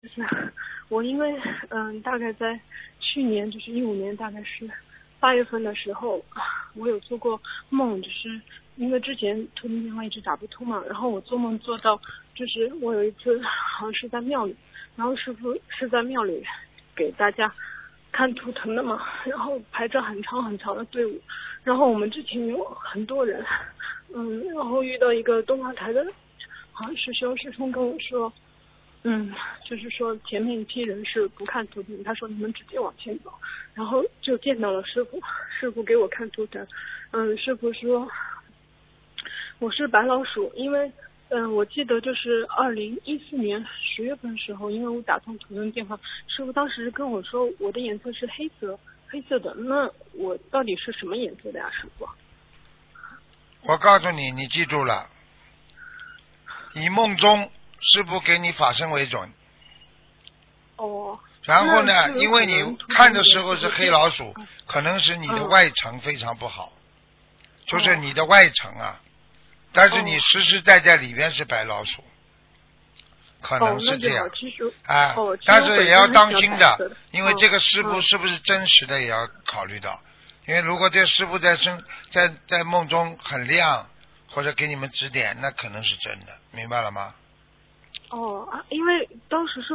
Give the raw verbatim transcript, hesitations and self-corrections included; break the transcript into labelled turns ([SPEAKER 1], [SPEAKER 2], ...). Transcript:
[SPEAKER 1] 就是我因为嗯，大概在去年就是一五年，大概是八月份的时候，我有做过梦，就是因为之前图腾电话一直打不通嘛，然后我做梦做到就是我有一次好像是在庙里，然后师傅是在庙里给大家看图腾的嘛，然后排着很长很长的队伍，然后我们之前有很多人，嗯，然后遇到一个东方台的，好像是修师兄跟我说。嗯，就是说前面一批人是不看图腾，他说你们直接往前走，然后就见到了师傅，师傅给我看图腾，嗯，师傅说我是白老鼠，因为嗯，我记得就是二零一四年十月份的时候，因为我打通图腾电话，师傅当时跟我说我的颜色是黑色，黑色的，那我到底是什么颜色的呀，师傅？
[SPEAKER 2] 我告诉你，你记住了，以梦中师傅给你法身为准。
[SPEAKER 1] 哦。
[SPEAKER 2] 然后呢，因为你看的时候是黑老鼠，
[SPEAKER 1] 嗯、
[SPEAKER 2] 可能是你的外层非常不好，嗯、就是你的外层啊，但是你实实在在里边是白老鼠，可能是这样。啊、哦，但是也要当心的，因为这个师傅是不是真实的也要考虑到，因为如果这师傅在生在在梦中很亮，或者给你们指点，那可能是真的，明白了吗？
[SPEAKER 1] 哦，因为当时是。